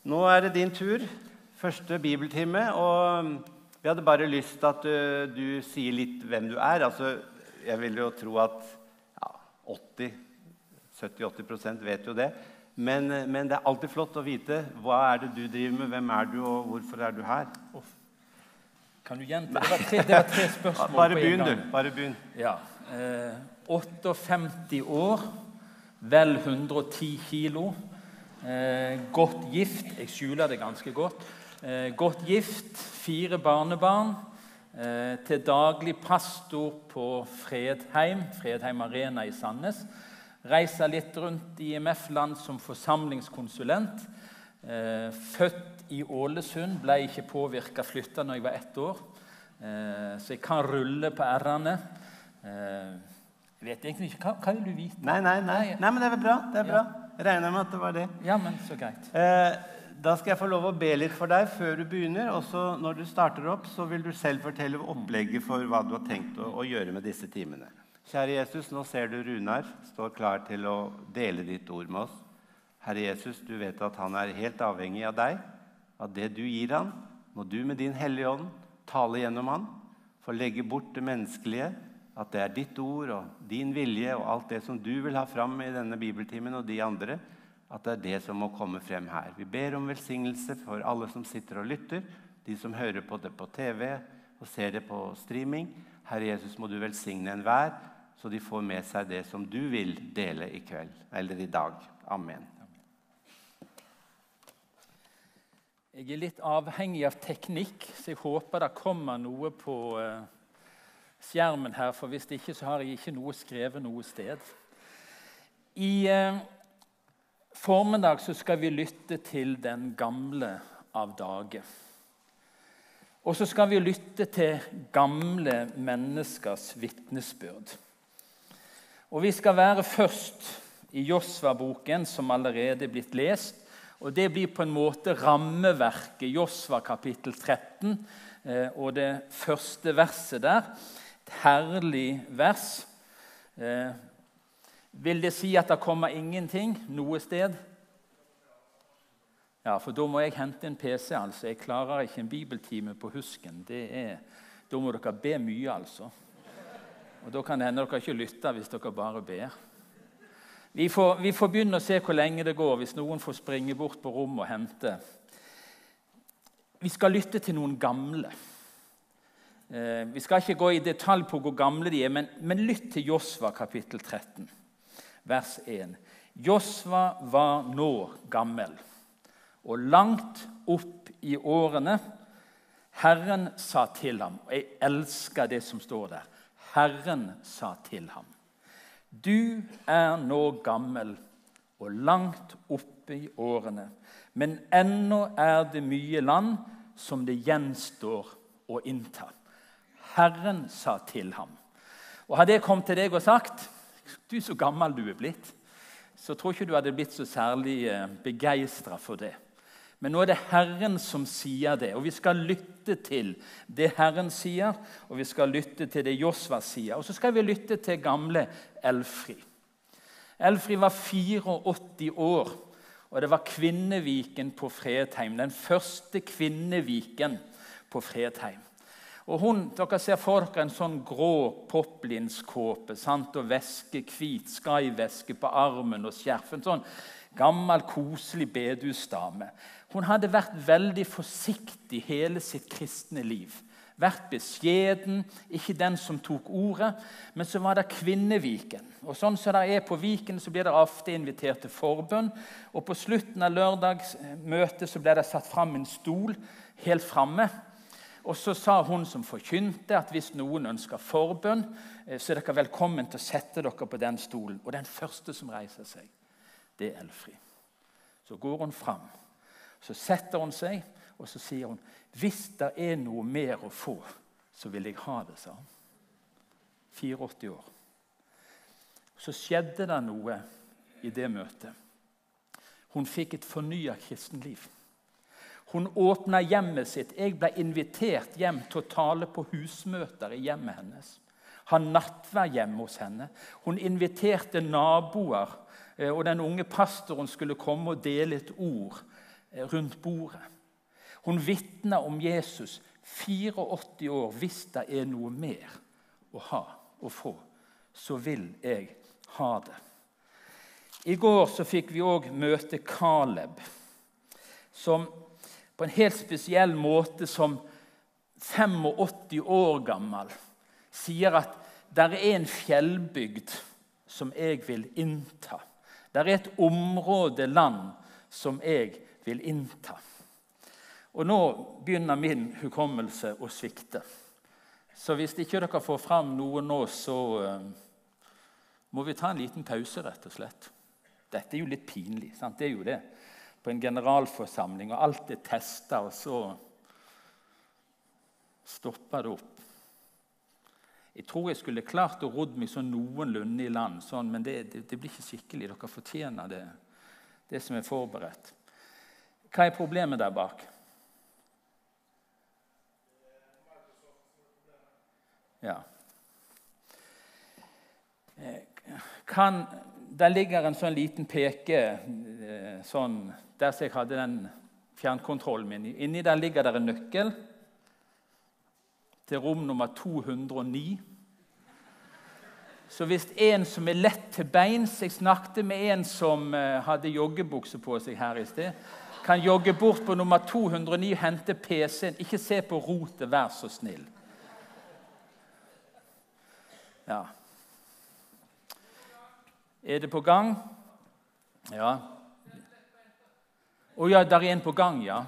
Nå det din tur, første bibeltime, og vi hadde bare lyst at du sier litt hvem du Altså, jeg vil jo tro at 70-80% vet jo det, men det alltid flott å vite hva det du driver med, hvem du, og hvorfor du her. Kan du gjenta? Det var tre spørsmål bare på en gang. Bare begynn. Ja, 58 år, vel 110 kilo, godt gift, jeg skjuler det ganske godt, godt gift, 4 barnebarn, til daglig pastor på Fredheim Arena i Sandnes, reiser litt rundt i IMF-land som forsamlingskonsulent, født i Ålesund, ble ikke påvirket, flyttet når jeg var 1 år, så jeg kan rulle på R-ene. Jeg vet egentlig ikke, hva vil du vite? Nei, men det bra, det bra. Jeg regner med at det var det. Ja, men så greit. Da skal jeg få lov å be litt for deg før du begynner, og så når du starter opp, så vil du selv fortelle opplegget for hva du har tenkt å gjøre med disse timene. Kjære Jesus, nå ser du Runar, står klar til å dele ditt ord med oss. Herre Jesus, du vet at han helt avhengig av deg, av det du gir han. Må du med din hellige ånd tale gjennom han, for å legge bort det menneskelige, at det ditt ord og din vilje og alt det som du vil ha fram i denne bibeltimen og de andre, at det det som må komme frem her. Vi ber om velsignelse for alle som sitter og lytter, de som hører på det på TV og ser det på streaming. Herre Jesus, må du velsigne enhver, så de får med seg det som du vil dele i kveld, eller i dag. Amen. Jeg litt avhengig av teknikk, så jeg håper det kommer noe på skjermen her, for hvis ikke så har jeg ikke noe skrevet noe sted. I formiddag så skal vi lytte til den gamle av Dage. Og så skal vi lytte til gamle menneskers vittnesbyrd. Og vi skal være først i Josva-boken, som allerede blitt lest, og det blir på en måte rammeverket, Josva kapittel 13, og det første verset der, et herlig vers. Vil det si at det kommer ingenting noe sted? Ja, for da må jeg hente en PC, altså. Jeg klarer ikke en bibeltime på husken. Da må dere be mye, altså. Og da kan det hende dere ikke lytter hvis dere bare ber. Vi får begynne å se hvor lenge det går, hvis noen får springe bort på rommet og hente. Vi skal lytte til noen gamle. Vi skal ikke gå i detalj på hvor gamle de men lytt til Josva kapittel 13, vers 1. Josva var nå gammel, og langt opp i årene. Herren sa til ham, og jeg elsker det som står der. Herren sa til ham, du nå gammel og langt oppe i årene, men ennå det mye land som det gjenstår å innta. Herren sa til ham. Og hadde jeg kommet til deg og sagt, du så gammel du blitt, så tror ikke du hadde blitt så særlig begeistret for det. Men nå det Herren som sier det, og vi skal lytte til det Herren sier, og vi skal lytte til det Josva sier, og så skal vi lytte til gamle Elfri. Elfri var 84 år, og det var kvinneviken på Fredheim, den første kvinneviken på Fredheim. Og dere ser for dere en sånn grå poplinskåpe, sant, og veske, hvit skaiveske på armen og skjerf, en sånn gammel, koselig bedusdame. Hun hadde vært veldig forsiktig hele sitt kristne liv. Vært beskjeden, ikke den som tok ordet, men så var det kvinneviken. Og sånn som det på viken, så blir det ofte invitert til forbønn, og på slutten av lørdagsmøtet så ble det satt fram en stol helt fremme. Og så sa hun som forkynte at hvis noen ønsker forbønn, så dere velkommen til å sette dere på den stolen. Og den første som reiser seg, det Elfri. Så går hun fram, så setter hun seg, og så sier hun, hvis det noe mer å få, så vil jeg ha det, sa hun. 84 år. Så skjedde det noe i det møtet. Hun fikk et fornyet kristenliv. Hun åpnet hjemmet sitt. Jeg ble invitert hjem til å tale på husmøter i hjemmet hennes. Han nattverd hjemme hos henne. Hun inviterte naboer, og den unge pastoren skulle komme og dele et ord rundt bordet. Hun vitner om Jesus 84 år. Hvis det er noe mer å ha og få, så vil jeg ha det. I går så fikk vi også møte Kaleb, som på en helt spesiell måte som 85 år gammel sier at der er en fjellbygd som jeg vil innta. Der er et område land som jeg vil innta. Og nå begynner min hukommelse å svikte. Så hvis ikke dere får fram noe nå, så må vi ta en liten pause, rett og slett. Dette er jo litt pinlig, sant? Det er jo det. På en generalforsamling, og alt er testet, og så stopper det opp. Jeg tror jeg skulle klart å rodde meg sånn noenlunde i land, sånn, men det blir ikke skikkelig. Dere fortjener det som er forberedt. Hva er problemet der bak? Ja. Der ligger en sånn liten peke, sånn, der jeg hadde den fjernkontrollen min. Inni der ligger der en nøkkel til rom nummer 209. Så hvis en som er lett til beins, jeg snakket med en som hadde joggebukse på seg her i sted, kan jogge bort på nummer 209 og hente PC-en. Ikke se på rotet, vær så snill. Ja. Er det på gang? Ja. Ja, der er en på gang, ja.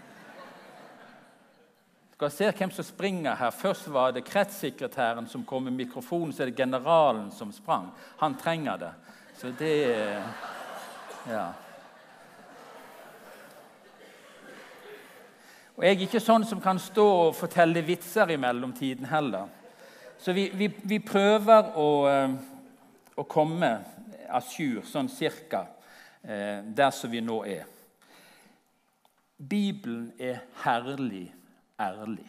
Skal se hvem som springer her. Først var det kretssekretæren som kom med mikrofonen, så er det generalen som sprang. Han trenger det. Så det ja. Og jeg er ikke sånn som kan stå og fortelle vitser i mellomtiden heller. Så vi prøver å komme assur, sånn cirka, der som vi nå er. Bibelen er herlig ærlig.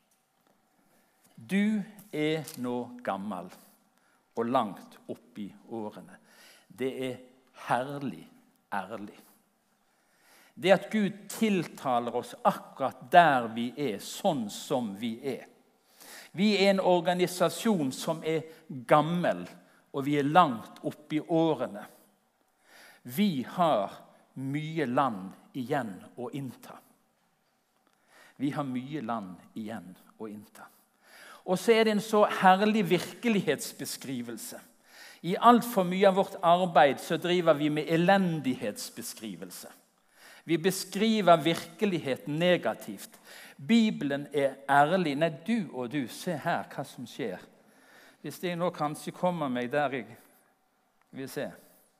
Du er nå gammel og langt opp i årene. Det er herlig ærlig. Det at Gud tiltaler oss akkurat der vi er, sånn som vi er. Vi er en organisasjon som er gammel, og vi er langt opp i årene. Vi har mye land igjen å innta. Vi har mye land igjen å innta. Og så er det en så herlig virkelighetsbeskrivelse. I alt for mye av vårt arbeid så driver vi med elendighetsbeskrivelse. Vi beskriver virkeligheten negativt. Bibelen er ærlig. Nei, du og du, se her hva som skjer. Hvis jeg nå kanskje kommer meg der jeg vil se.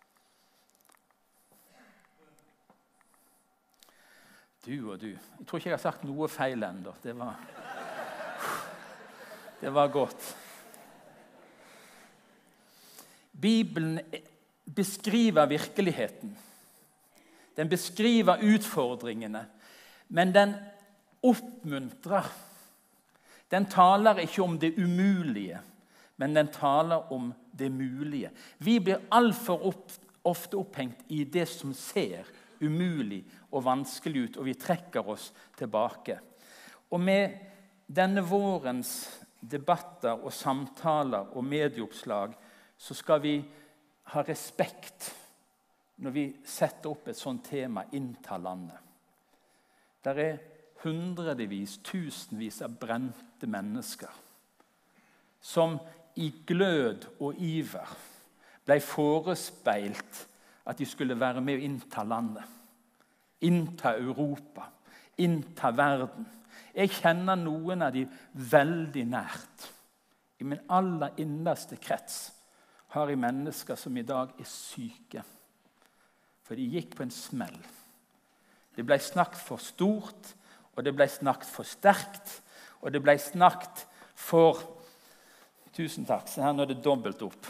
Du og du. Jeg tror ikke jeg har sagt noe feil enda. Det var godt. Bibelen beskriver virkeligheten. Den beskriver utfordringene, men den oppmuntrer. Den taler ikke om det umulige, men den taler om det mulige. Vi blir alt for ofte opphengt i det som ser umulig og vanskelig ut, og vi trekker oss tilbake. Og med denne vårens debatter og samtaler og medieoppslag så skal vi ha respekt når vi setter opp et sånt tema, innta landet. Der er hundrevis, tusenvis av brente mennesker som i glød og iver ble forespeilt at de skulle være med å innta landet, innta Europa, innta verden. Jeg kjenner noen av de veldig nært. I min aller innerste krets har jeg mennesker som i dag er syke. For de gikk på en smell. Det ble snakket for stort, og det ble snakket for sterkt, og det ble snakket for... Tusen takk, så her nå er det dobbelt opp.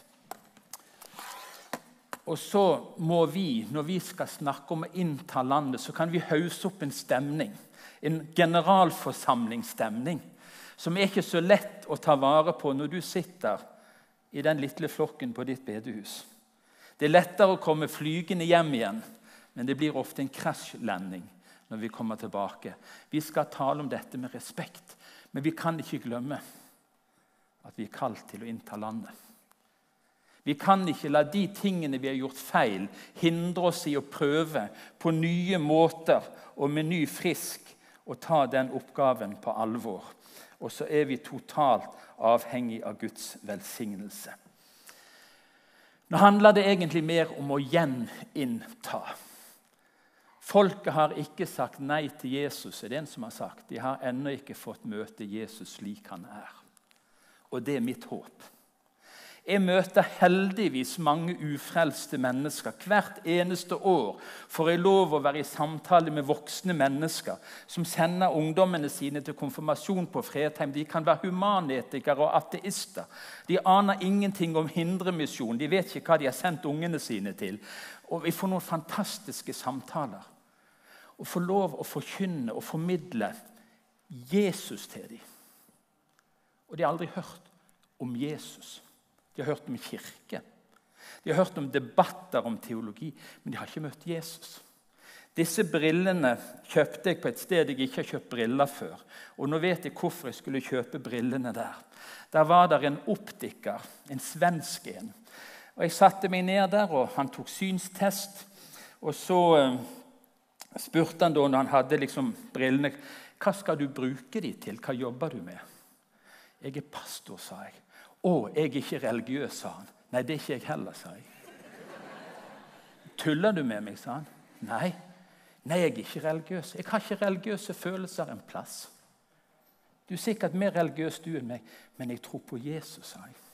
Og så må vi, når vi skal snakke om å innta landet, så kan vi hause opp en stemning, en generalforsamlingsstemning, som er ikke så lett å ta vare på når du sitter i den lille flokken på ditt bedehus. Det er lettere å komme flygende hjem igjen Men det blir ofte en krasjlanding når vi kommer tilbake. Vi skal tale om dette med respekt, men vi kan ikke glemme at vi er kalt til å innta landet. Vi kan ikke la de tingene vi har gjort feil, hindre oss i å prøve på nye måter og med ny frisk og ta den oppgaven på alvor. Og så er vi totalt avhengig av Guds velsignelse. Nå handler det egentlig mer om å gjeninnta. Folket har ikke sagt nei til Jesus, er det en som har sagt. De har ennå ikke fått møte Jesus slik han er. Og det er mitt håp. Jeg møter heldigvis mange ufrelste mennesker. Hvert eneste år får jeg lov å være i samtale med voksne mennesker som sender ungdommene sine til konfirmasjon på Fredheim. De kan være humanetikere og ateister. De aner ingenting om hindremisjon. De vet ikke hva de har sendt ungene sine til. Og vi får noen fantastiske samtaler. Og får lov å forkynne og formidle Jesus til dem. Og de har aldri hørt om Jesus. De har hørt om kirke. De har hørt om debatter om teologi, men de har ikke møtt Jesus. Disse brillene kjøpte jeg på et sted jeg ikke har kjøpt briller før. Og nå vet jeg hvorfor jeg skulle kjøpe brillene der. Der var der en optiker, en svensk en. Og jeg satte meg ned der, og han tok synstest. Og så spurte han da, når han hadde liksom brillene, hva skal du bruke de til? Hva jobber du med? Jeg er pastor, sa jeg. Jeg er ikke religiøs, sa han. Nei, det er ikke jeg heller, sa jeg. Tuller du med meg, sa han. Nei, jeg er ikke religiøs. Jeg har ikke religiøse følelser en plass. Du er sikkert mer religiøs du enn meg, men jeg tror på Jesus, sa jeg.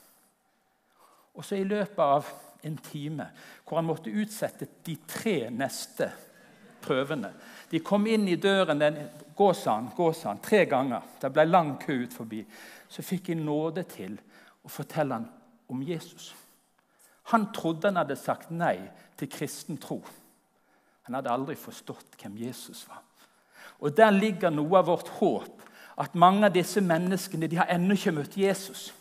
Og så i løpet av en time, hvor han måtte utsette de 3 neste prøvene. De kom inn i døren, gå, sa han, 3 ganger. Det ble lang kø ut forbi. Så fikk jeg nåde til og fortelle han om Jesus. Han trodde han hadde sagt nei til kristen tro. Han hadde aldri forstått hvem Jesus var. Og der ligger noe av vårt håp, at mange av disse menneskene de har ennå ikke møtt Jesus.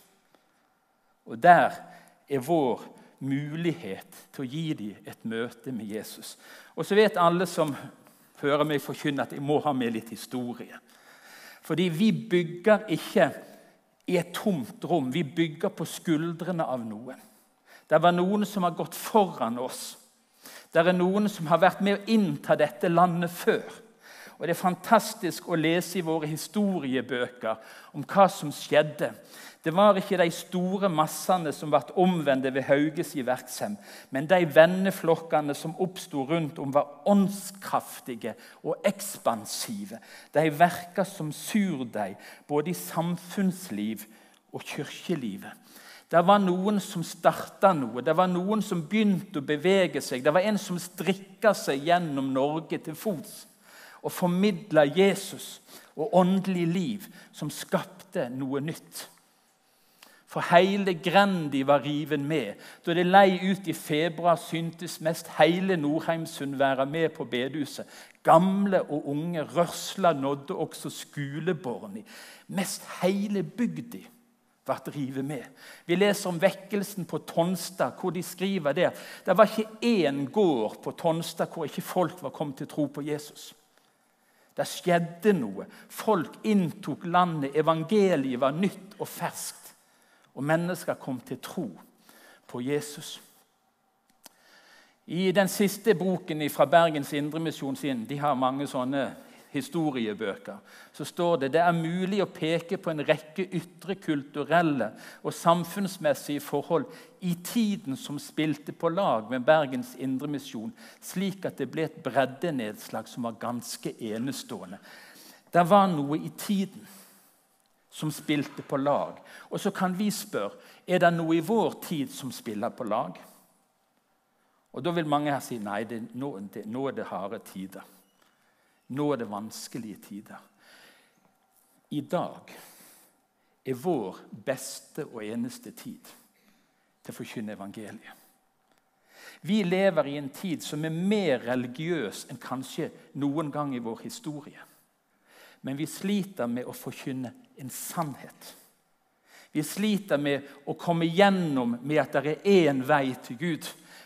Og der er vår mulighet til å gi dem et møte med Jesus. Og så vet alle som hører meg forkynne at jeg må ha med litt historie. Fordi vi bygger ikke i et tomt rom. Vi bygger på skuldrene av noen. Det var noen som har gått foran oss. Det er noen som har vært med å innta dette landet før. Og det er fantastisk å lese i våre historiebøker om hva som skjedde. Det var ikke de store massene som ble omvendt ved Hauges i Verksem, men de venneflokkene som oppstod rundt om var åndskraftige og ekspansive. De verket som surdeig både i samfunnsliv og kirkelivet. Det var noen som startet noe, det var noen som begynte å bevege seg. Det var en som strikket seg gjennom Norge til fots og formidlet Jesus og åndelig liv som skapte noe nytt. For hele Grendi var riven med. Da det lei ut i februar syntes mest hele Nordheimsund være med på bedehuset. Gamle og unge rørsla nådde også skuleborni. Mest hele bygdi ble rivet med. Vi leser om vekkelsen på Tonstad, hvor de skriver der. Det var ikke én gård på Tonstad hvor ikke folk var kommet til tro på Jesus. Det skjedde noe. Folk inntok landet. Evangeliet var nytt og ferskt. Og mennesker kom til tro på Jesus. I den siste boken fra Bergens Indremisjon sin, de har mange sånne historiebøker, så står det er mulig å peke på en rekke ytre kulturelle og samfunnsmessige forhold i tiden som spilte på lag med Bergens Indremisjon, slik at det ble et breddenedslag som var ganske enestående. Det var noe i tiden som spilte på lag. Og så kan vi spørre, er det noe i vår tid som spiller på lag? Og da vil mange her si, nei, nå er det harde tider. Nå er det vanskelige tider. I dag er vår beste og eneste tid til å forkynne evangeliet. Vi lever i en tid som er mer religiøs enn kanskje noen gang i vår historie. Men vi sliter med å forkynne en sannhet. Vi sliter med å komme gjennom med at det er en vei til Gud.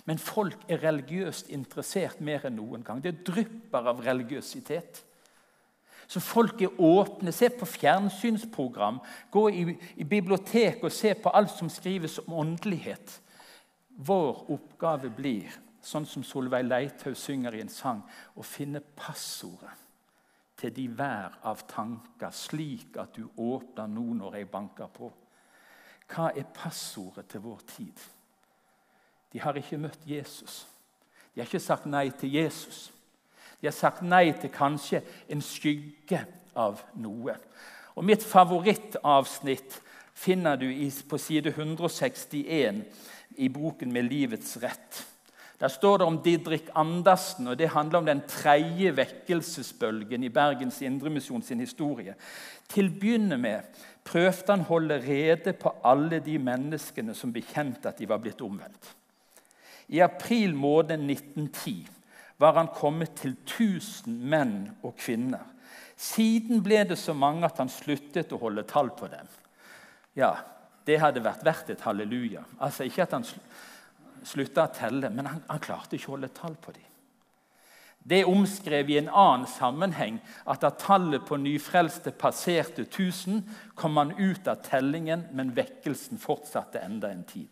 Men folk religiøst interessert mer enn noen gang. Det drypper av religiøsitet. Så folk åpne, se på fjernsynsprogram, gå i bibliotek og se på alt som skrives om åndelighet. Vår oppgave blir, sånn som Solveig Leithaug synger i en sang, å finne passordet til de vær av tanker, slik at du åpner nå når jeg banker på. Hva passordet til vår tid? De har ikke møtt Jesus. De har ikke sagt nei til Jesus. De har sagt nei til kanskje en skygge av noe. Og mitt favorittavsnitt finner du på side 161 i boken Med livets rett. Der står det om Didrik Andersen, og det handler om den 3. vekkelsesbølgen i Bergens Indremisjon sin historie. Til å begynne med prøvde han holde rede på alle de menneskene som bekjente at de var blitt omvendt. I april måned 1910 var han kommet til 1000 menn og kvinner. Siden ble det så mange at han sluttet å holde tall på dem. Ja, det hadde vært verdt et halleluja. Altså ikke at han sluttet å telle, men han klarte ikke å holde tall på dem. Det omskrev i en annen sammenheng at da tallet på nyfrelste passerte 1000, kom han ut av tellingen, men vekkelsen fortsatte enda en tid.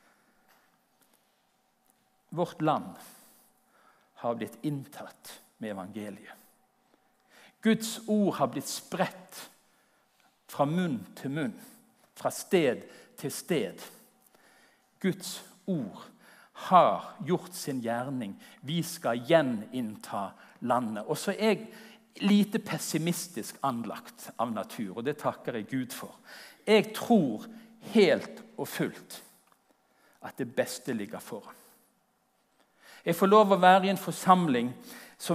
Vårt land har blitt inntatt med evangeliet. Guds ord har blitt spredt fra munn til munn, fra sted til sted. Guds ord har gjort sin gjerning. Vi skal gjeninnta landet. Og så er jeg lite pessimistisk anlagt av natur, og det takker jeg Gud for. Jeg tror helt og fullt at det beste ligger foran. Jeg får lov å være i en forsamling som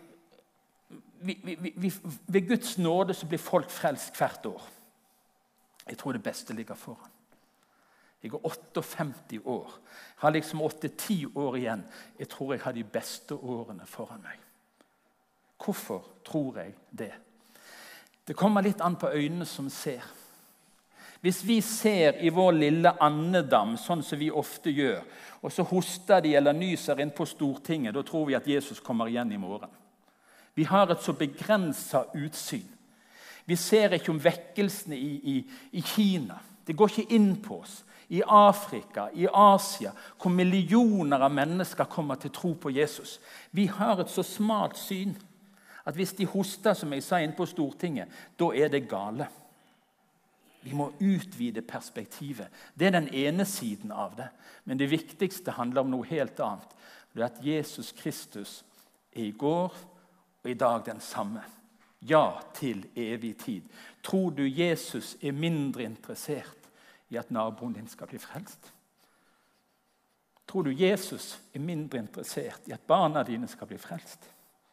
ved Guds nåde så blir folk frelst hvert år. Jeg tror det beste ligger foran. Jeg er 58 år. Jeg har liksom 8-10 år igjen. Jeg tror jeg har de beste årene foran meg. Hvorfor tror jeg det? Det kommer litt an på øynene som ser. Hvis vi ser i vår lille andedam, sånn som vi ofte gjør, og så hoster de eller nyser inn på Stortinget, da tror vi at Jesus kommer igjen i morgen. Vi har et så begrenset utsyn. Vi ser ikke om vekkelsene i Kina. Det går ikke inn på oss. I Afrika, i Asia, hvor millioner av mennesker kommer til tro på Jesus. Vi har et så smalt syn at hvis de hoster, som jeg sa inn på Stortinget, da er det gale. Vi må utvide perspektivet. Det er den ene siden av det. Men det viktigste handler om noe helt annet. Det er at Jesus Kristus er i går og i dag den samme. Ja til evig tid. Tror du Jesus er mindre interessert i at naboen din skal bli frelst? Tror du Jesus er mindre interessert i at barna dine skal bli frelst?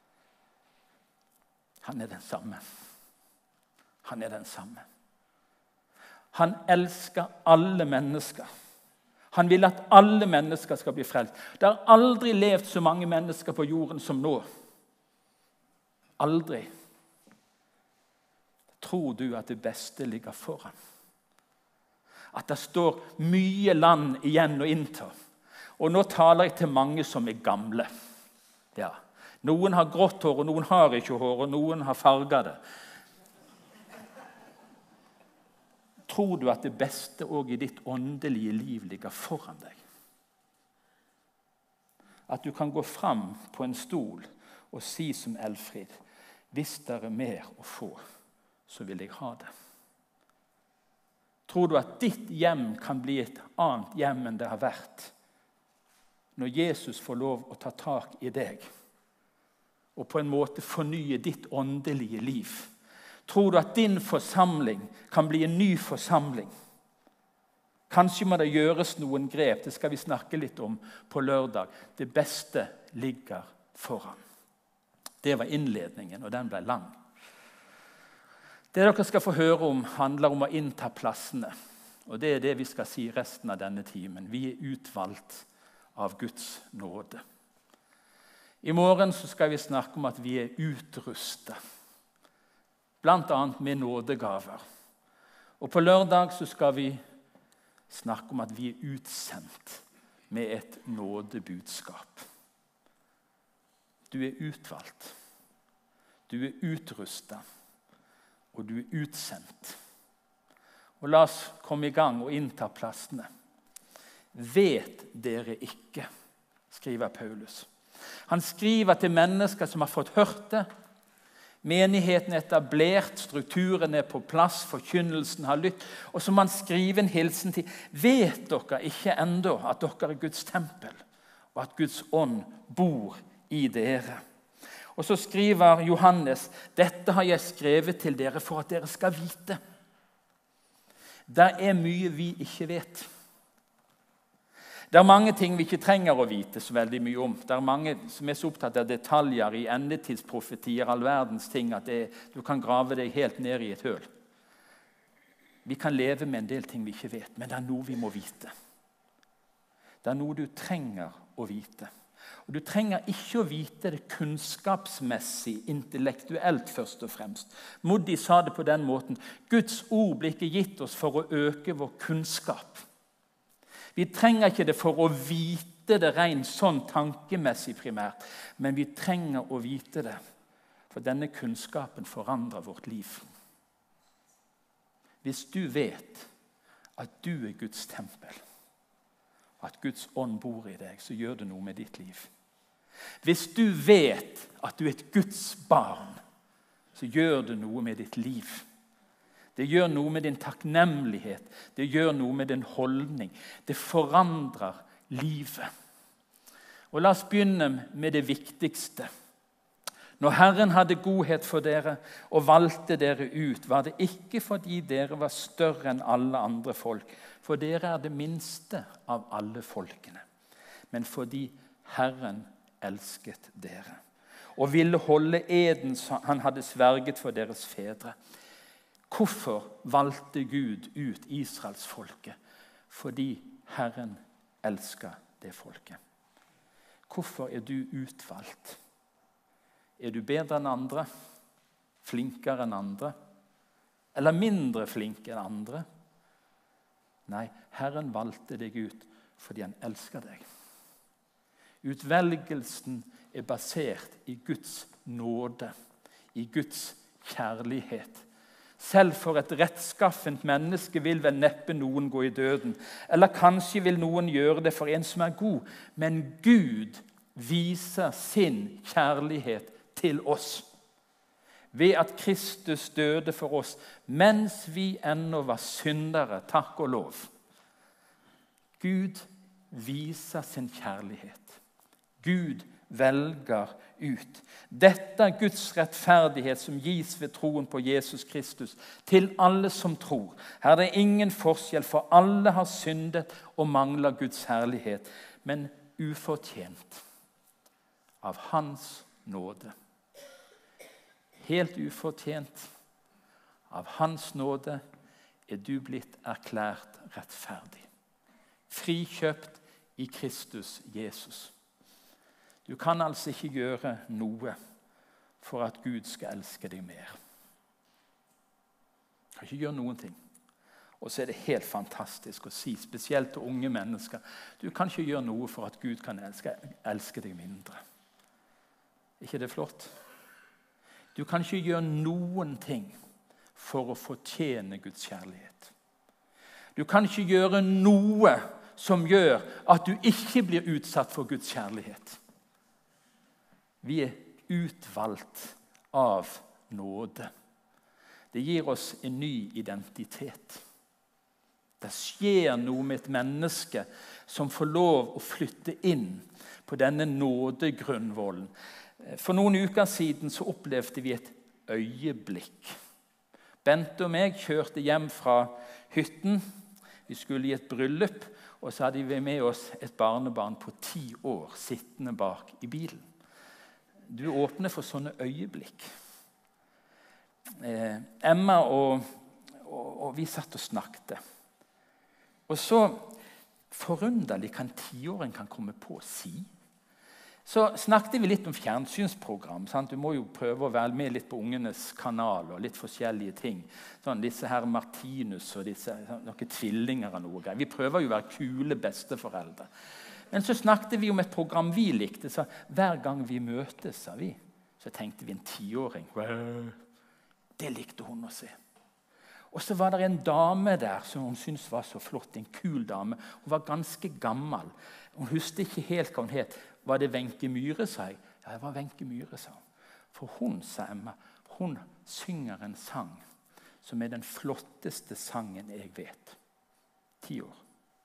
Han er den samme. Han er den samme. Han elsker alle mennesker. Han vil at alle mennesker skal bli frelst. Det har aldri levd så mange mennesker på jorden som nå. Aldri. Tror du at det beste ligger foran? At det står mye land igjen å innta. Og nå taler jeg til mange som er gamle. Ja. Noen har grått hår, og noen har ikke hår, og noen har farget det. Tror du at det beste også i ditt åndelige liv ligger foran deg? At du kan gå fram på en stol og si som Elfrid, hvis det er mer å få, så vil jeg ha det. Tror du at ditt hjem kan bli et annet hjem enn det har vært, når Jesus får lov å ta tak i deg, og på en måte fornye ditt åndelige liv? Tror du at din forsamling kan bli en ny forsamling? Kanskje må det gjøres noen grep, det skal vi snakke litt om på lørdag. Det beste ligger foran. Det var innledningen, og den ble lang. Det dere skal få høre om handler om å innta plassene. Og det er det vi skal si resten av denne timen. Vi er utvalgt av Guds nåde. I morgen så skal vi snakke om at vi er utrustet. Blant annet med nådegaver. Og på lørdag så skal vi snakke om at vi er utsendt med et nådebudskap. Du er utvalgt, du er utrustet, og du er utsendt. Og la oss komme i gang og innta plassene. Vet dere ikke, skriver Paulus. Han skriver til mennesker som har fått hørt det. Menigheten er etablert, strukturen er på plass, forkynnelsen har lytt. Og så må han skrive en hilsen til. Vet dere ikke enda at dere er Guds tempel, og at Guds ånd bor i dere? Og så skriver Johannes, dette har jeg skrevet til dere for at dere skal vite. Det er mye vi ikke vet. Det er mange ting vi ikke trenger å vite så veldig mye om. Det er mange som er så opptatt av detaljer i endetidsprofetier, all verdens ting, at du kan grave deg helt ned i et høl. Vi kan leve med en del ting vi ikke vet, men det er noe vi må vite. Det er noe du trenger å vite. Og du trenger ikke å vite det kunnskapsmessig, intellektuelt først og fremst. Moody sa det på den måten, Guds ord blir ikke gitt oss for å øke vår kunnskap. Vi trenger ikke det for å vite det rent sånn tankemessig primært, men vi trenger å vite det, for denne kunnskapen forandrer vårt liv. Hvis du vet at du er Guds tempel, at Guds ånd bor i deg, så gjør det noe med ditt liv. Hvis du vet at du er et Guds barn, så gjør det noe med ditt liv. Det gjør noe med din takknemlighet. Det gjør noe med din holdning. Det forandrer livet. Og la oss begynne med det viktigste. Når Herren hadde godhet for dere og valgte dere ut, var det ikke fordi dere var større enn alle andre folk, for dere er det minste av alle folkene, men fordi Herren elsket dere og ville holde eden han hadde sverget for deres fedre. Hvorfor valgte Gud ut Israelsfolket? Fordi Herren elsker det folket. Hvorfor er du utvalgt? Er du bedre enn andre? Flinkere enn andre? Eller mindre flink enn andre? Nei, Herren valgte deg ut fordi han elsker deg. Utvelgelsen er basert i Guds nåde, i Guds kjærlighet. Selv for et rettskaffent menneske vil vel neppe noen gå i døden. Eller kanskje vil noen gjøre det for en som er god. Men Gud viser sin kjærlighet til oss ved at Kristus døde for oss mens vi ennå var syndere, takk og lov. Gud viser sin kjærlighet. Gud velger ut. Dette er Guds rettferdighet som gis ved troen på Jesus Kristus til alle som tror. Her er det ingen forskjell, for alle har syndet og mangler Guds herlighet, men ufortjent av hans nåde. Helt ufortjent av hans nåde er du blitt erklært rettferdig. Frikjøpt i Kristus Jesus. Du kan altså ikke gjøre noe for at Gud skal elske deg mer. Du kan ikke gjøre noen ting. Og så er det helt fantastisk å si, spesielt til unge mennesker, du kan ikke gjøre noe for at Gud kan elske deg mindre. Ikke det flott? Du kan ikke gjøre noen ting for å fortjene Guds kjærlighet. Du kan ikke gjøre noe som gjør at du ikke blir utsatt for Guds kjærlighet. Vi er utvalgt av nåde. Det gir oss en ny identitet. Det skjer noe med et menneske som får lov å flytte inn på denne nådegrunnvollen. For noen uker siden så opplevde vi et øyeblikk. Bente og meg kjørte hjem fra hytten. Vi skulle i et bryllup, og så hadde vi med oss et barnebarn på 10 år sittende bak i bilen. Du åpner for sånne øyeblikk. Emma og vi satt og snakket. Og så forunderlig kan 10-åringen kan komme på å si. Så snakket vi litt om fjernsynsprogram. Sant? Du må jo prøve å være med litt på ungenes kanal og litt forskjellige ting. Sånn, disse her Martinus og disse, noen tvillinger og noe. Vi prøver jo å være kule besteforeldre. Men så snakket vi om et program vi likte, så hver gang vi møtes, sa vi. Så tenkte vi en 10-åring. Det likte hun å se. Og så var det en dame der som hun syntes var så flott, en kul dame. Hun var ganske gammel. Hun husket ikke helt hva hun het. Var det Wenche Myhre, sa jeg? Ja, det var Wenche Myhre, sa hun. For hun, sa Emma, hun synger en sang som er den flotteste sangen jeg vet. 10 år.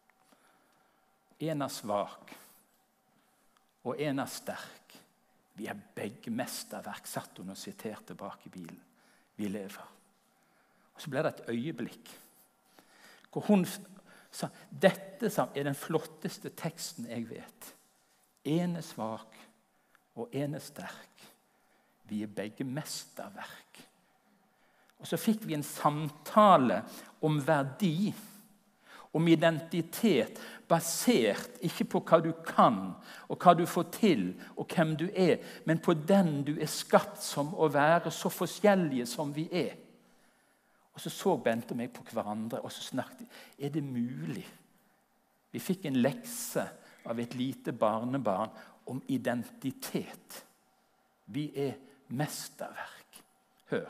En er svak, og en er sterk. Vi er begge mesterverk, satt hun og siterte bak i bilen. Vi lever. Og så ble det et øyeblikk hvor hun sa, dette er den flotteste teksten jeg vet. En er svak, og en er sterk. Vi er begge mesterverk. Og så fikk vi en samtale om verdi, om identitet, basert ikke på hva du kan, og hva du får til, og hvem du er, men på den du er skapt som å være, så forskjellige som vi er. Og så Bente og meg på hverandre, og så snakket vi. Er det mulig? Vi fikk en lekse av et lite barnebarn om identitet. Vi er mesterverk. Hør.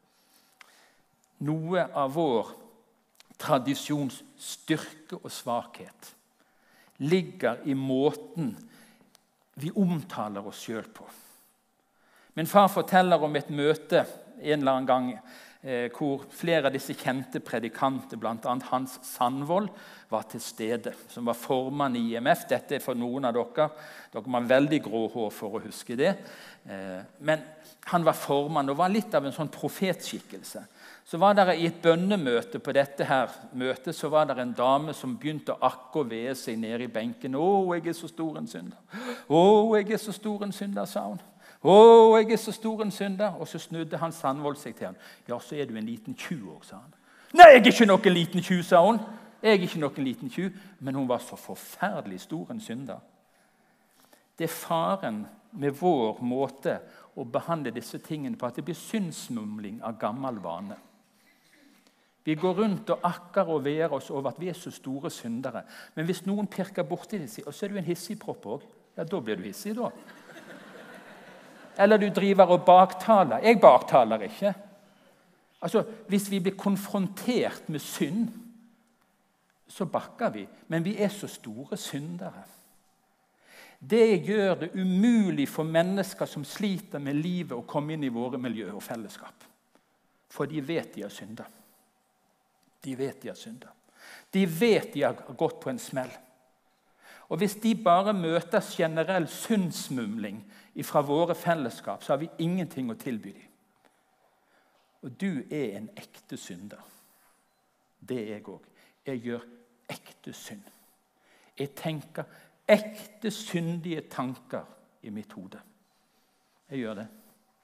Noe av vår tradisjons styrke og svakhet ligger i måten vi omtaler oss selv på. Min far forteller om et møte en eller annen gang hvor flere av disse kjente predikanter, blant annet Hans Sandvold, var til stede, som var formann i IMF. Dette er for noen av dere. Dere må ha veldig grå hår for å huske det. Men han var formann og var litt av en sånn profetskikkelse. Så var det i et bønnemøte på dette her møtet, så var det en dame som begynte å akke og vee seg ned i benken. Jeg er så stor en synder. Jeg er så stor en synder, sa hun. Jeg er så stor en synder. Og så snudde Hans Sandvold seg til han. Ja, så er du en liten tjuv også, sa han. Nei, jeg er ikke noen liten tjuv, sa hun. Jeg er ikke noen liten tjuv. Men hun var så forferdelig stor en synder. Det er faren med vår måte å behandle disse tingene på, at det blir synsmumling av gammel vane. Vi går rundt og akker og veer oss over at vi er så store syndere. Men hvis noen pirker borti det, og så er du en hissigpropp også, ja, da blir du hissig da. Eller du driver og baktaler. Jeg baktaler ikke. Altså, hvis vi blir konfrontert med synd, så bakker vi. Men vi er så store syndere. Det gjør det umulig for mennesker som sliter med livet å komme inn i våre miljø og fellesskap. For de vet de har syndet. De vet de har syndet. De vet de har gått på en smell. Og hvis de bare møter generell syndsmumling fra våre fellesskap, så har vi ingenting å tilby dem. Og du er en ekte synder. Det er jeg også. Jeg gjør ekte synd. Jeg tenker ekte syndige tanker i mitt hode. Jeg gjør det.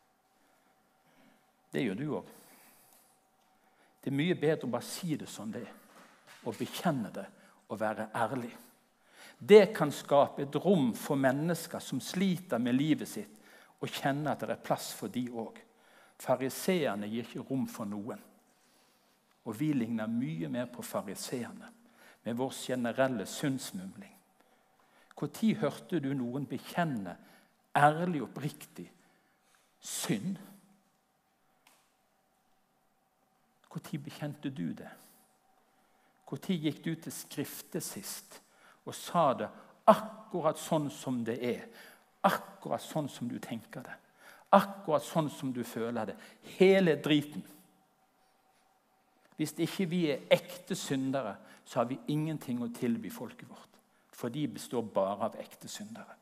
Det gjør du også. Det er mye bedre å bare si det som det er, og bekjenne det, og være ærlig. Det kan skape et rom for mennesker som sliter med livet sitt, og kjenne at det er plass for de også. Fariseerne gir ikke rom for noen. Og vi ligner mye mer på fariseerne, med vår generelle syndsmumling. Hvor tid hørte du noen bekjenne ærlig og oppriktig synd? Hvor tid bekjente du det? Hvor tid gikk du til skriftet sist og sa det akkurat sånn som det er? Akkurat sånn som du tenker det. Akkurat sånn som du føler det. Hele driten. Hvis ikke vi er ekte syndere, så har vi ingenting å tilby folket vårt. For de består bare av ekte syndere.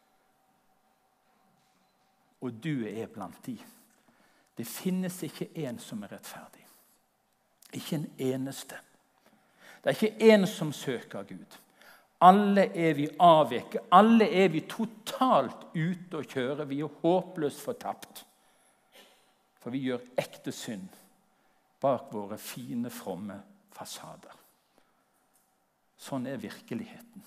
Og du er blant de. Det finnes ikke en som er rettferdig. Ikke en eneste. Det er ikke en som søker Gud. Alle er vi avveket. Alle er vi totalt ute å kjøre. Vi er håpløst fortapt. For vi gjør ekte synd bak våre fine, fromme fasader. Sånn er virkeligheten.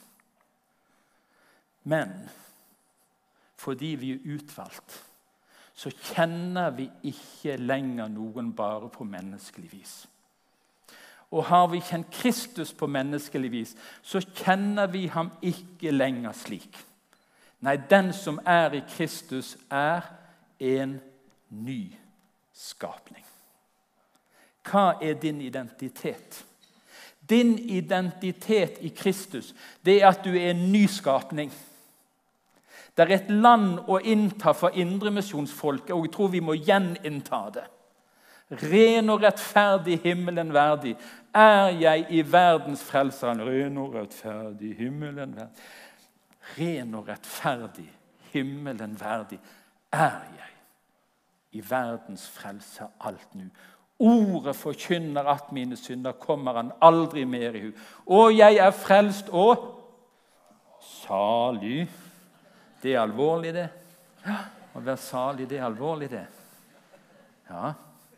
Men fordi vi er utvalgt, så kjenner vi ikke lenger noen bare på menneskelig vis. Og har vi kjent Kristus på menneskelig vis, så kjenner vi ham ikke lenger slik. Nei, den som i Kristus en ny skapning. Hva din identitet? Din identitet i Kristus, det at du en ny skapning. Det et land å innta for indremisjonsfolket, og jeg tror vi må gjeninnta det. Ren og rettferdig, himmelen verdig, jeg i verdens frelser. Ren og rettferdig, himmelen verdig. Ren og rettferdig, himmelen verdig, jeg i verdens frelser alt nu. Ordet forkynner at mine synder kommer han aldri mer i hu. Og jeg frelst og salig. Det alvorlig det. Ja, å være salig, det alvorlig det. Ja.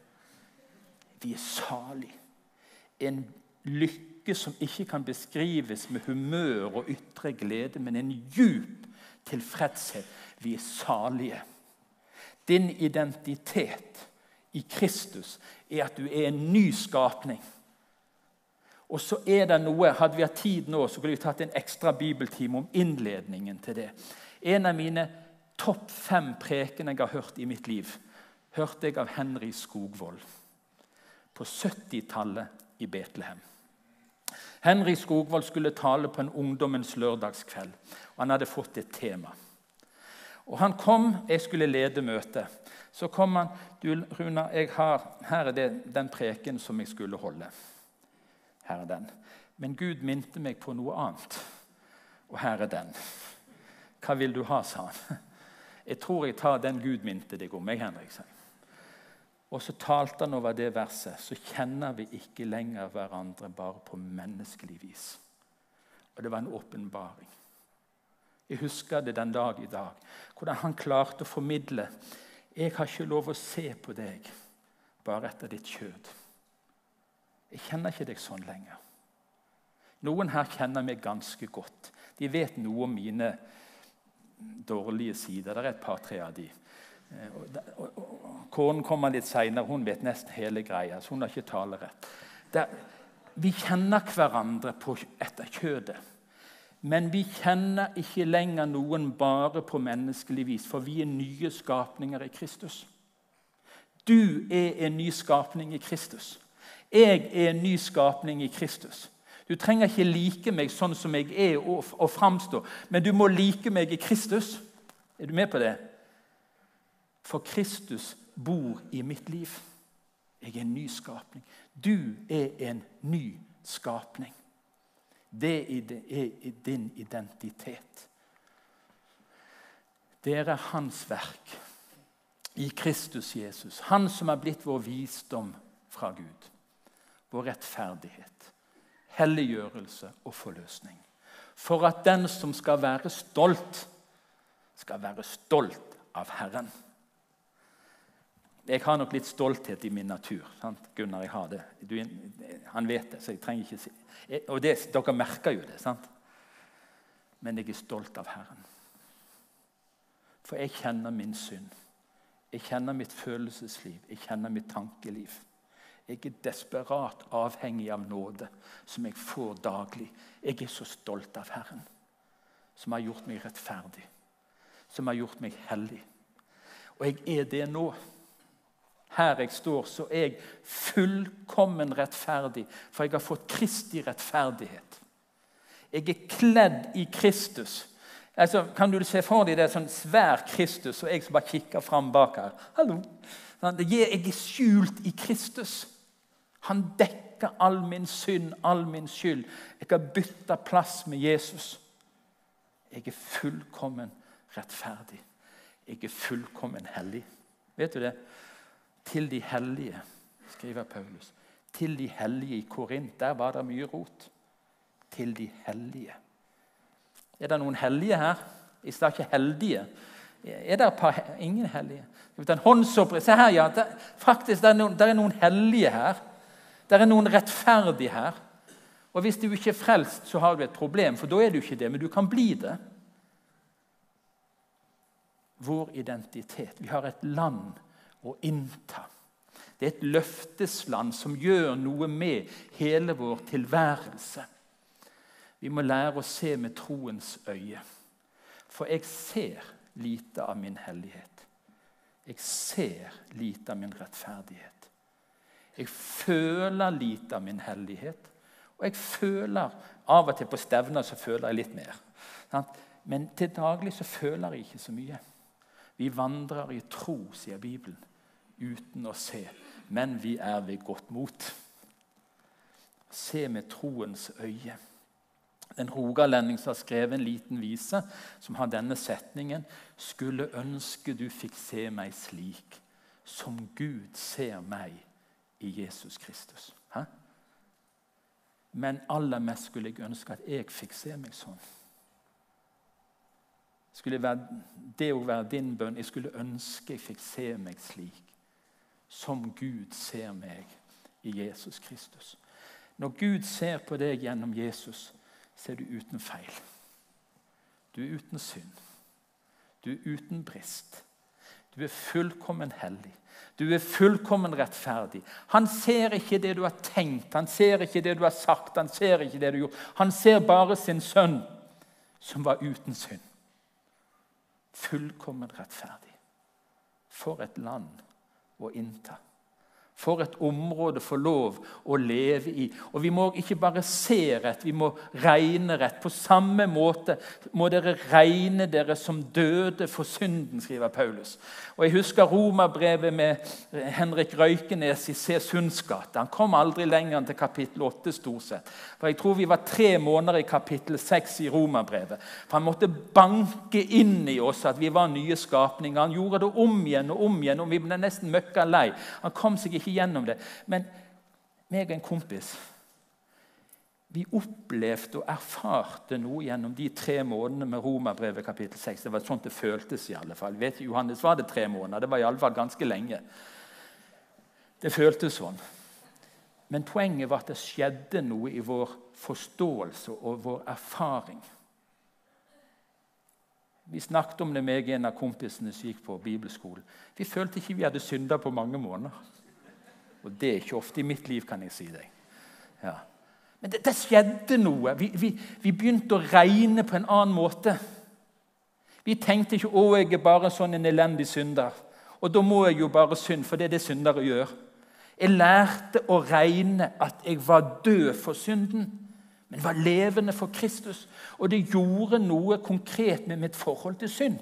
Vi salig. En lykke som ikke kan beskrives med humør og ytre glede, men en djup tilfredshet. Vi salige. Din identitet i Kristus at du en ny skapning. Og så det noe, hadde vi hatt tid nå, så kunne vi tatt en ekstra bibeltime om innledningen til det. En av mine topp 5 preken jeg har hørt i mitt liv, hørte jeg av Henry Skogvold på 70-tallet i Betlehem. Henry Skogvold skulle tale på en ungdommens lørdagskveld, og han hadde fått et tema. Og han kom, jeg skulle lede møte. Så kom han, du Runar, her den preken som jeg skulle holde. Her den. Men Gud minte meg på noe annet. Og her den. Hva vil du ha, sa han. Jeg tror jeg tar den Gud minte deg om meg, Henrik. Og så talte han over det verset. Så kjenner vi ikke lenger hverandre bare på menneskelig vis. Og det var en åpenbaring. Jeg husker det den dag i dag. Hvordan han klarte å formidle. Jeg har ikke lov å se på deg bare etter ditt kjød. Jeg kjenner ikke deg sånn lenger. Noen her kjenner meg ganske godt. De vet noe om mine dårlige sider. Det et par-tre av de. Kåren kommer litt senere. Hun vet nesten hele greia, så hun har ikke talerett. Vi kjenner hverandre etter kjødet. Men vi kjenner ikke lenger noen bare på menneskelig vis, for vi nye skapninger i Kristus. Du en ny skapning i Kristus. Jeg en ny skapning i Kristus. Du trenger ikke like meg sånn som jeg og framstå, men du må like meg i Kristus. Du med på det? For Kristus bor i mitt liv. Jeg en ny skapning. Du en ny skapning. Det din identitet. Det hans verk i Kristus Jesus. Han som har blitt vår visdom fra Gud. Vår rettferdighet, helliggjørelse og forløsning. For at den som skal være stolt av Herren. Jeg har nok litt stolthet i min natur. Sant? Gunnar, jeg har det. Han vet det, så jeg trenger ikke si. Og dere merker jo det, sant? Men jeg stolt av Herren. For jeg kjenner min synd. Jeg kjenner mitt følelsesliv. Jeg kjenner mitt tankeliv. Jeg desperat avhengig av nåde, som jeg får daglig. Jeg så stolt av Herren, som har gjort meg rettferdig, som har gjort meg hellig. Og jeg det nå. Her jeg står, så jeg fullkommen rettferdig, for jeg har fått Kristi rettferdighet. Jeg kledd i Kristus. Altså, kan du se for deg det sånn svær Kristus, og jeg som bare kikker frem bak her. Hallo! Jeg skjult i Kristus. Han dekker all min synd, all min skyld. Jeg har byttet plass med Jesus. Jeg fullkommen rettferdig. Jeg fullkommen hellig. Vet du det? Til de hellige, skriver Paulus. Til de hellige i Korint, der var det mye rot. Til de hellige. Det noen hellige her? I stedet ikke heldige. Det ingen hellige? Skal vi ta en håndsoppre? Se her, ja. Faktisk, det noen hellige her. Det noen rettferdige her. Og hvis du ikke frelst, så har du et problem, for da du ikke det, men du kan bli det. Vår identitet. Vi har et land å innta. Det er et løftesland som gjør noe med hele vår tilværelse. Vi må lære å se med troens øye. For jeg ser lite av min hellighet. Jeg ser lite av min rettferdighet. Jeg føler lite av min hellighet. Og jeg føler, av og til på stevner så føler jeg litt mer. Men til daglig så føler jeg ikke så mye. Vi vandrer i tro, sier Bibelen, uten å se. Men vi er ved godt mot. Se med troens øye. En rogalending som har skrevet en liten vise, som har denne setningen: skulle ønske du fikk se meg slik, som Gud ser meg i Jesus Kristus. Hæ? Men aller mest skulle jeg ønske at jeg fikk se meg sånn. Det å være din bønn, jeg skulle ønske jeg fikk se meg slik, som Gud ser meg i Jesus Kristus. Når Gud ser på deg gjennom Jesus, så er du uten feil. Du er uten synd. Du er uten brist. Du er fullkommen hellig. Du er fullkommen rettferdig. Han ser ikke det du har tenkt, han ser ikke det du har sagt, han ser ikke det du har gjort. Han ser bare sin sønn, som var uten synd. Fullkommen rettferdig. For et land å innta. For et område for lov å leve i. Og vi må ikke bare se rett, vi må regne rett. På samme måte må dere regne dere som døde for synden, skriver Paulus. Og jeg husker Romerbrevet med Henrik Røykenes i C. Sundsgate. Han kom aldri lenger enn til kapittel 8 stort sett. For jeg tror vi var 3 måneder i kapittel 6 i Romerbrevet. For han måtte banke inn i oss at vi var nye skapninger. Han gjorde det om igjen og om igjen, og vi ble nesten møkka lei. Han kom seg ikke gjennom det. Men meg og en kompis, vi opplevde og erfarte noe gjennom de 3 månedene med Romerbrevet kapittel 6. Det var sånn det føltes i alle fall. Vet, Johannes var det 3 måneder. Det var i alle fall ganske lenge. Det føltes sånn. Men poenget var at det skjedde noe i vår forståelse og vår erfaring. Vi snakket om det med en av kompisene som gikk på bibelskolen. Vi følte ikke vi hadde syndet på mange måneder. Og det er ikke ofte i mitt liv, kan jeg si deg. Ja. Men det skjedde noe. Vi begynte å regne på en annen måte. Vi tenkte ikke, jeg er bare sånn en elendig synder. Og da må jeg jo bare synde, for det er det syndere gjør. Jeg lærte å regne at jeg var død for synden, men var levende for Kristus. Og det gjorde noe konkret med mitt forhold til synd.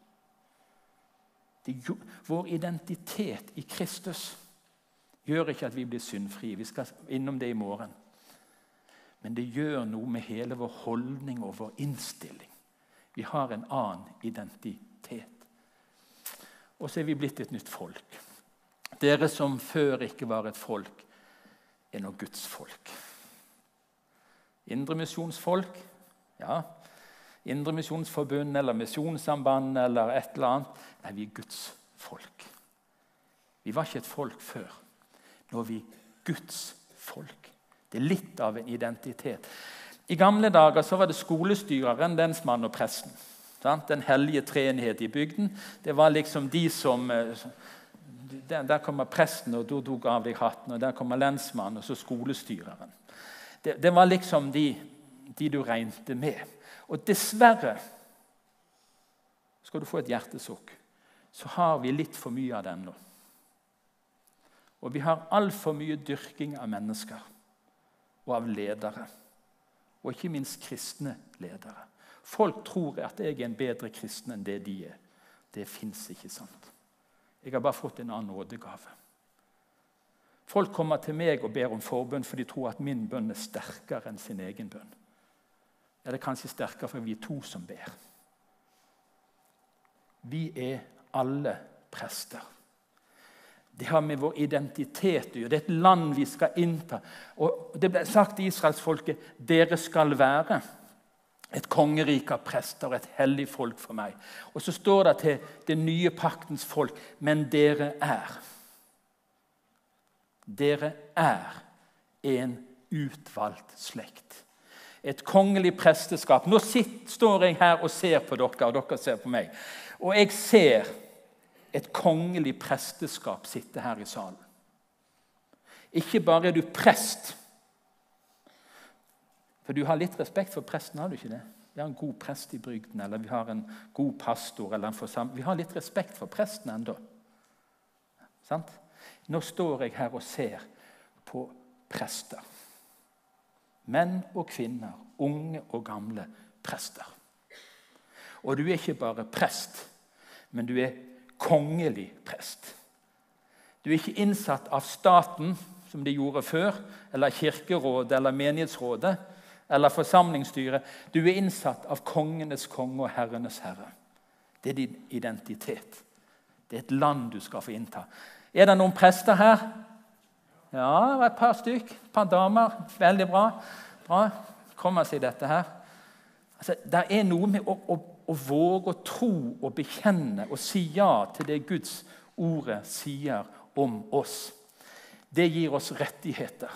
Vår identitet i Kristus gjør ikke at vi blir syndfrie. Vi skal innom det i morgen. Men det gjør noe med hele vår holdning og vår innstilling. Vi har en annen identitet. Og så er vi blitt et nytt folk. Dere som før ikke var et folk, er nå Guds folk. Indremisjonsfolk, ja. Indremisjonsforbund eller misjonssamband eller et eller annet. Nei, vi er Guds folk. Vi var ikke et folk før. Nå er vi Guds folk. Det er litt av en identitet. I gamle dager så var det skolestyreren, lensmannen og presten. Sant? Den hellige treenighet i bygden. Det var liksom de som... Der kommer presten, og da tok av deg hatten, og der kommer lensmannen, og så skolestyreren. Det var liksom de du regnte med. Og dessverre, skal du få et hjertesukk, så har vi litt for mye av den nå. Og vi har alt for mye dyrking av mennesker og av ledere. Og ikke minst kristne ledere. Folk tror at jeg er en bedre kristen enn det de er. Det finnes ikke sant. Jeg har bare fått en annen nådegave. Folk kommer til meg og ber om forbønn, for de tror at min bønn er sterkere enn sin egen bønn. Ja, det er kanskje sterkere, for vi er 2 som ber. Vi er alle prester. Det har med vår identitet å gjøre. Det er et land vi skal innta. Og det ble sagt til Israelsfolket, dere skal være et kongerike av prester og et hellig folk for meg. Og så står det til det nye paktens folk, men dere er. Dere er en utvalgt slekt. Et kongelig presteskap. Nå står jeg her og ser på dere, og dere ser på meg. Og jeg ser et kongelig presteskap sitte her i salen. Ikke bare er du prest, for du har litt respekt for presten, har du ikke det? Vi har en god prest i brygden, eller vi har en god pastor, eller en forsamling. Vi har litt respekt for presten enda. Sant? Nå står jeg her og ser på prester. Menn og kvinner, unge og gamle prester. Og du er ikke bare prest, men du er kongelig prest. Du er ikke innsatt av staten, som de gjorde før, eller kirkerådet, eller menighetsrådet, eller forsamlingsstyret. Du er innsatt av kongenes konge og herrenes herre. Det er din identitet. Det er et land du skal få innta. Er det noen prester her? Ja, det var et par stykk, et par damer. Veldig bra. Bra. Kommer seg dette her. Altså, det er noe med å våge å tro og bekjenne og si ja til det Guds ordet sier om oss. Det gir oss rettigheter.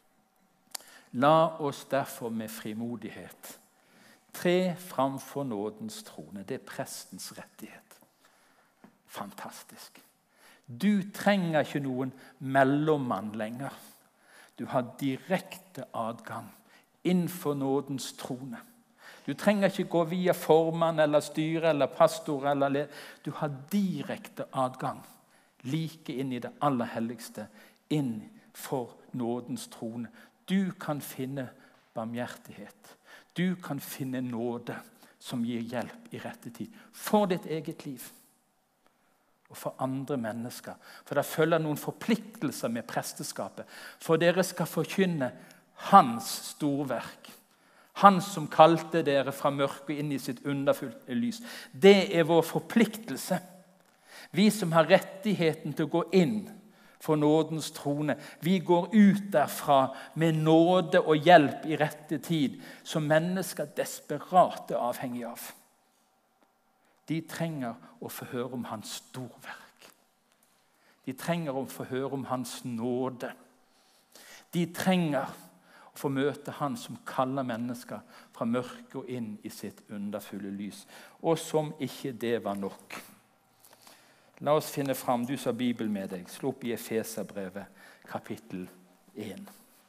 La oss derfor med frimodighet tre framfor nådens trone. Det er prestens rettighet. Fantastisk. Du trenger ikke noen mellommann lenger. Du har direkte adgang innenfor nådens trone. Du trenger ikke gå via formann eller styre eller pastor eller leder. Du har direkte adgang like inn i det aller helligste, inn for nådens trone. Du kan finne barmhjertighet. Du kan finne nåde som gir hjelp i rette tid. For ditt eget liv. Og for andre mennesker. For det følger noen forpliktelser med presteskapet. For dere skal forkynne hans storverk. Han som kalte dere fra mørket inn i sitt underfulle lys. Det er vår forpliktelse. Vi som har rettigheten til å gå inn for nådens trone. Vi går ut derfra med nåde og hjelp i rette tid, som mennesker desperat er avhengig av. De trenger å få høre om hans storverk. De trenger å få høre om hans nåde. De trenger å få møte han som kaller mennesker fra mørket og inn i sitt underfulle lys. Og som ikke det var nok. La oss finne fram, du som har Bibelen med deg. Slå opp i Efeserbrevet, kapittel 1.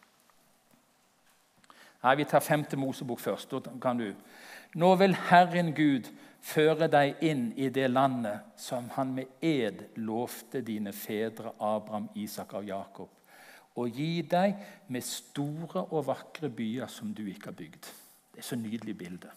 Nei, vi tar 5. Mosebok først. Da kan du. Nå vil Herren Gud føre deg inn i det landet som han med ed lovte dine fedre Abraham, Isak og Jakob, og gi deg med store og vakre byer som du ikke har bygd. Det er så nydelig bilde.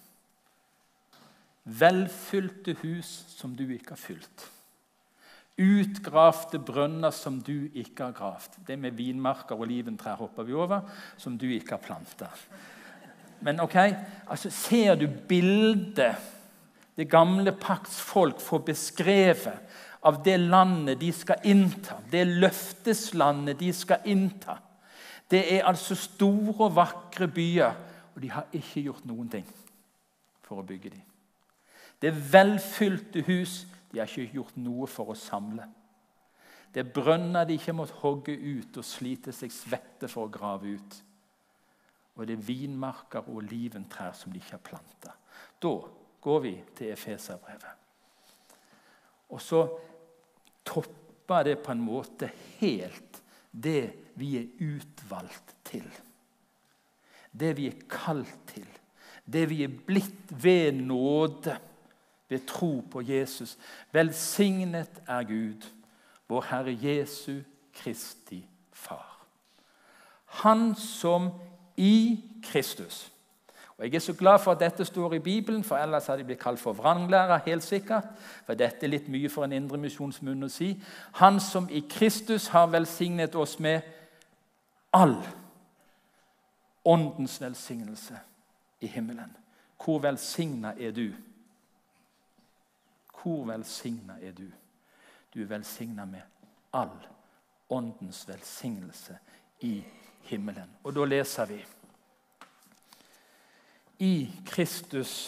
Velfylte hus som du ikke har fylt. Utgravte brønner som du ikke har gravt. Det med vinmarker og oliventrær hopper vi over, som du ikke har plantet. Men ok, altså ser du bildet det gamle pakts folk får beskrevet av det landet de skal innta, det løfteslandet de skal innta. Det er altså store og vakre byer, og de har ikke gjort noen ting for å bygge dem. Det er velfylte hus. De har ikke gjort noe for å samle. Det er brønner de ikke måtte hogge ut og slite seg svette for å grave ut. Og det er vinmarker og oliventrær som de ikke har plantet. Da går vi til Efeserbrevet. Og så topper det på en måte helt det vi er utvalgt til. Det vi er kalt til. Det vi er blitt ved nåde. Ved tro på Jesus. Velsignet er Gud, vår Herre Jesu Kristi Far. Han som i Kristus. Og jeg er så glad for at dette står i Bibelen, for ellers hadde de blitt kalt for vranglærer, helt sikkert. For dette er litt mye for en indremisjonsmunn å si. Han som i Kristus har velsignet oss med all åndens velsignelse i himmelen. Hvor velsignet er du? Hvor velsignet er du? Du er velsignet med all åndens velsignelse i himmelen. Og da leser vi. I Kristus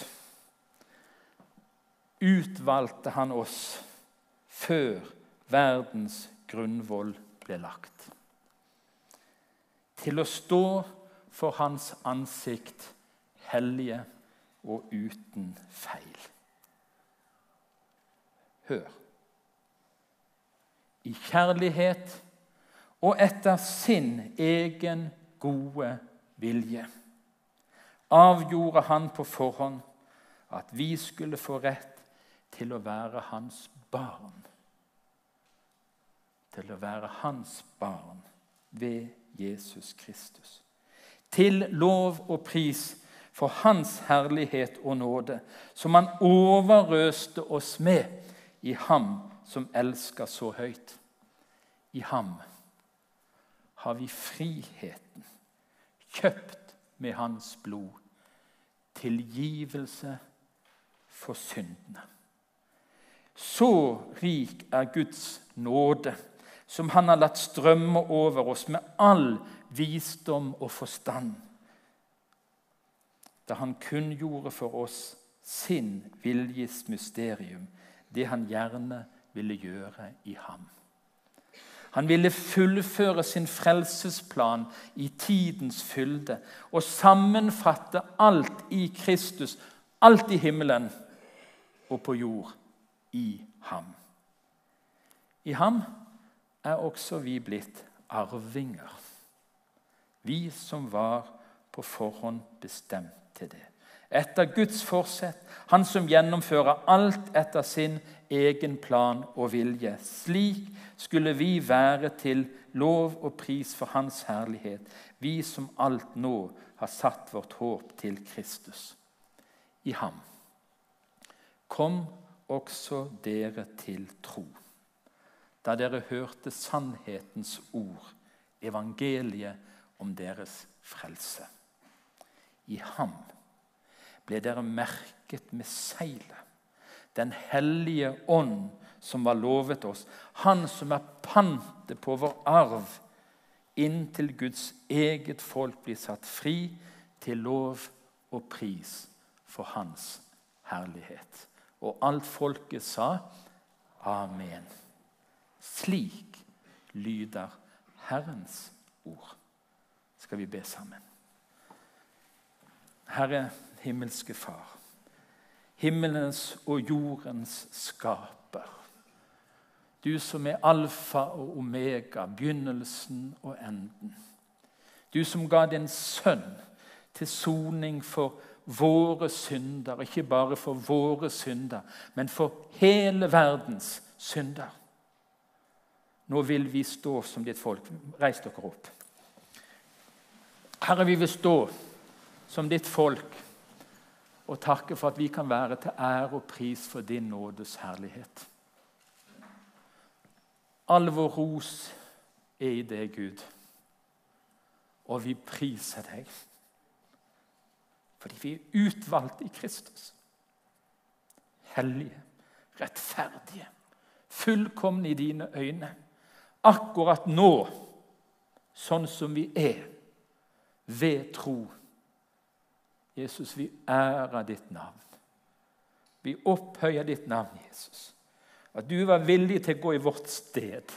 utvalgte han oss før verdens grunnvoll ble lagt. Til å stå for hans ansikt hellige og uten feil. Hør. I kjærlighet og etter sin egen gode vilje avgjorde han på forhånd at vi skulle få rett til å være hans barn. Til å være hans barn ved Jesus Kristus. Til lov og pris for hans herlighet og nåde, som han overrøste oss med i ham som elsker så høyt. I ham har vi friheten, kjøpt med hans blod, tilgivelse for syndene. Så rik er Guds nåde, som han har latt strømme over oss med all visdom og forstand, da han kunngjorde for oss sin viljes mysterium, det han gjerne ville gjøre i ham. Han ville fullføre sin frelsesplan i tidens fylde og sammenfatte alt i Kristus, alt i himmelen og på jord, i ham. I ham er også vi blitt arvinger. Vi som var på forhånd bestemt til det. Etter Guds forsett, han som gjennomfører alt etter sin egen plan og vilje. Slik skulle vi være til lov og pris for hans herlighet, vi som alt nå har satt vårt håp til Kristus. I ham kom også dere til tro, da dere hørte sannhetens ord, evangeliet om deres frelse. I ham ble dere merket med seilet, den hellige ånd som var lovet oss, han som er pantet på vår arv, inntil Guds eget folk blir satt fri til lov og pris for hans herlighet. Og alt folket sa, Amen. Slik lyder Herrens ord. Skal vi be sammen. Herre, himmelske Far, himmelens og jordens skaper, du som er alfa og omega, begynnelsen og enden. Du som ga din sønn til soning for våre synder, ikke bare for våre synder, men for hele verdens synder. Nå vil vi stå som ditt folk. Reis dere opp. Herre, vi vil stå som ditt folk og takke for at vi kan være til ære og pris for din nådes herlighet. All vår ros er i deg, Gud, og vi priser deg fordi vi er utvalgt i Kristus. Hellige, rettferdige, fullkomne i dine øyne. Akkurat nå, sånn som vi er, ved tro. Jesus, vi ærer ditt navn. Vi opphøyer ditt navn, Jesus. At du var villig til å gå i vårt sted.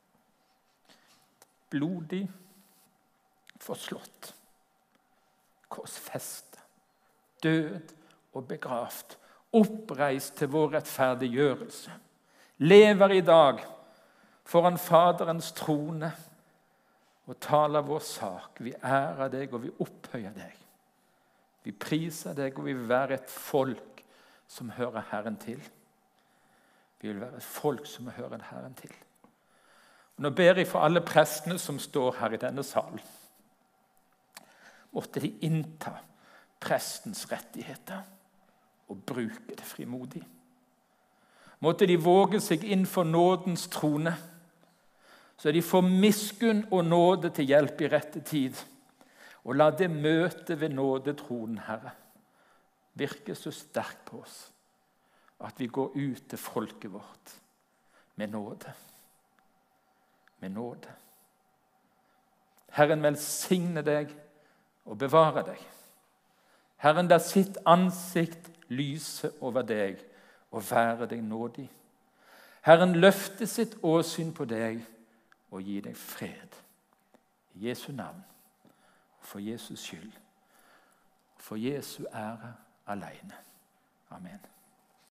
Blodig, forslått, korsfestet, død og begravt, oppreist til vår rettferdiggjørelse. Lever i dag foran Faderens trone og taler vår sak. Vi ærer deg og vi opphøyer deg. Vi priser deg og vi vil være et folk som hører Herren til. Vi vil være et folk som hører Herren til. Og nå ber jeg for alle prestene som står her i denne salen. Måtte de innta prestens rettigheter og bruke det frimodig. Måtte de våge seg inn for nådens trone, så de får miskunn og nåde til hjelp i rette tid. Og la det møte ved nådetronen, Herre, virke så sterkt på oss, at vi går ut til folket vårt med nåde. Med nåde. Herren velsigne deg og bevare deg. Herren, der sitt ansikt lyse over deg og være deg nådig. Herren løfte sitt åsyn på deg og gi deg fred. I Jesu navn, for Jesus skyld, for Jesu ære alene. Amen.